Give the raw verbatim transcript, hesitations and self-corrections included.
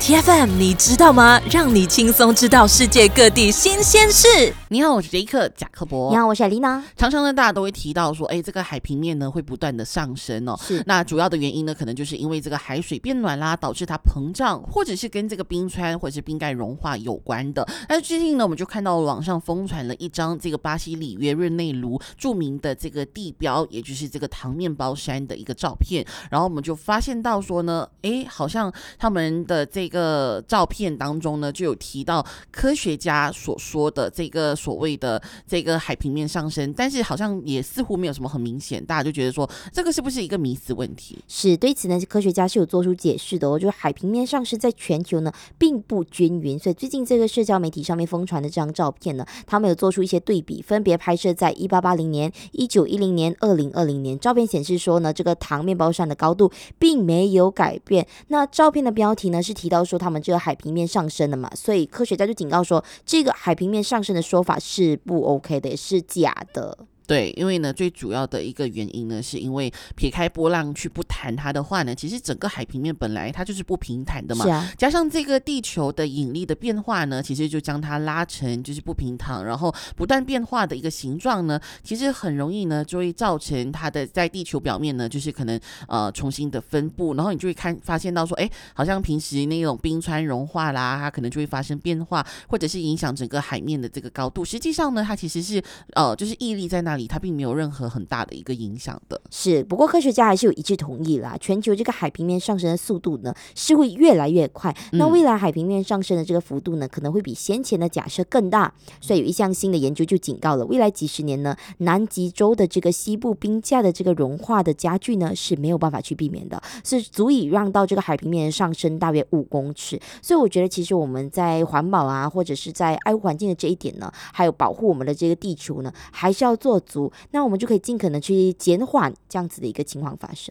T F M 你知道吗？让你轻松知道世界各地新鲜事。 你好，我是杰克贾克伯。 你好，我是艾丽娜。 常常呢，大家都会提到说，哎，这个海平面呢会不断的上升哦。 是。 那主要的原因呢，可能就是因为这个海水变暖啦，导致它膨胀，或者是跟这个冰川或者是冰盖融化有关的。但是最近呢，我们就看到网上疯传了一张这个巴西里约热内卢著名的这个地标，也就是这个糖面包山的一个照片。然后我们就发现到说呢，哎，好像他们的这个照片当中呢，就有提到科学家所说的这个所谓的这个海平面上升，但是好像也似乎没有什么很明显，大家就觉得说这个是不是一个迷思问题？ 是，对此呢，科学家是有做出解释的哦，就是海平面上升在全球呢并不均匀，所以最近这个社交媒体上面疯传的这张照片呢，他们有做出一些对比，分别拍摄在一八八零年、一九一零年、二零二零年。照片显示说呢，这个糖面包山的高度并没有改变。那照片的标题呢是提到说他们这个海平面上升了嘛，所以科学家就警告说，这个海平面上升的说法是不 OK 的，也是假的。 对，因为呢，最主要的一个原因呢，是因为撇开波浪去不谈它的话呢，其实整个海平面本来它就是不平坦的嘛， 是啊， 加上这个地球的引力的变化呢，其实就将它拉成就是不平坦，然后不断变化的一个形状呢，其实很容易呢就会造成它的在地球表面呢，就是可能呃重新的分布，然后你就会看发现到说，哎，好像平时那种冰川融化啦，它可能就会发生变化，或者是影响整个海面的这个高度。实际上呢，它其实是呃就是毅力在那里。它并没有任何很大的一个影响的。 是，不过科学家还是有一致同意啦，全球这个海平面上升的速度呢是会越来越快，那未来海平面上升的这个幅度呢可能会比先前的假设更大，所以有一项新的研究就警告了，未来几十年呢，南极洲的这个西部冰架的这个融化的加剧呢是没有办法去避免的，是足以让到这个海平面上升大约五公尺。所以我觉得其实我们在环保啊，或者是在爱护环境的这一点呢，还有保护我们的这个地球呢，还是要做足，那我们就可以尽可能去减缓这样子的一个情况发生。